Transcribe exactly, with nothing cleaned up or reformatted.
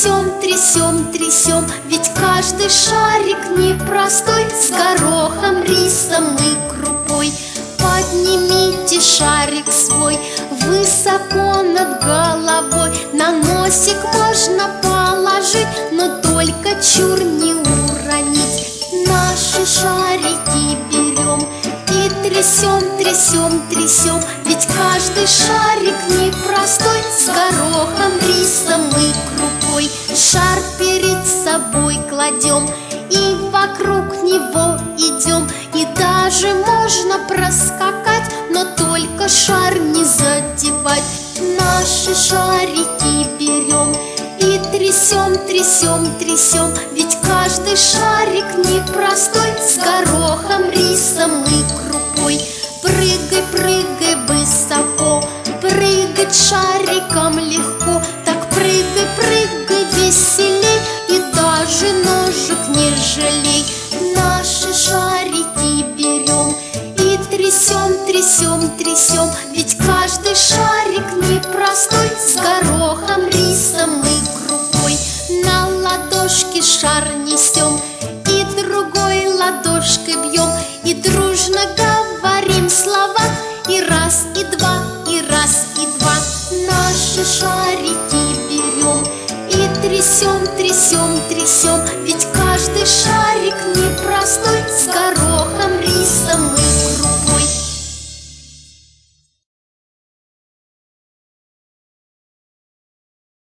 трясем, трясем, трясем, ведь каждый шарик непростой, с горохом, рисом и крупой. Поднимите шарик свой высоко над головой, на носик можно положить, но только чур не уронить. Наши шарики берем и трясем, трясем, трясем, ведь каждый шарик непростой, с горохом, рисом и крупой. Шар перед собой кладем и вокруг него идем, и даже можно проскакать, но только шар не задевать. Наши шарики берем и трясем, трясем, трясем, ведь каждый шарик непростой, с горохом, рисом и крупой. Прыгай, прыгай высоко, прыгать шариком легко, так прыгай, прыгай веселей, и даже ножек не жалей. Наши шарики берем и трясем, трясем, трясем, ведь каждый шарик непростой, с горохом, рисом и крупой. На ладошке шар несем и другой ладошкой бьем, и дружно говорим слова, и раз, и два, и раз, и два. Наши шарики берем и трясем, трясем, трясем, ведь каждый шарик непростой,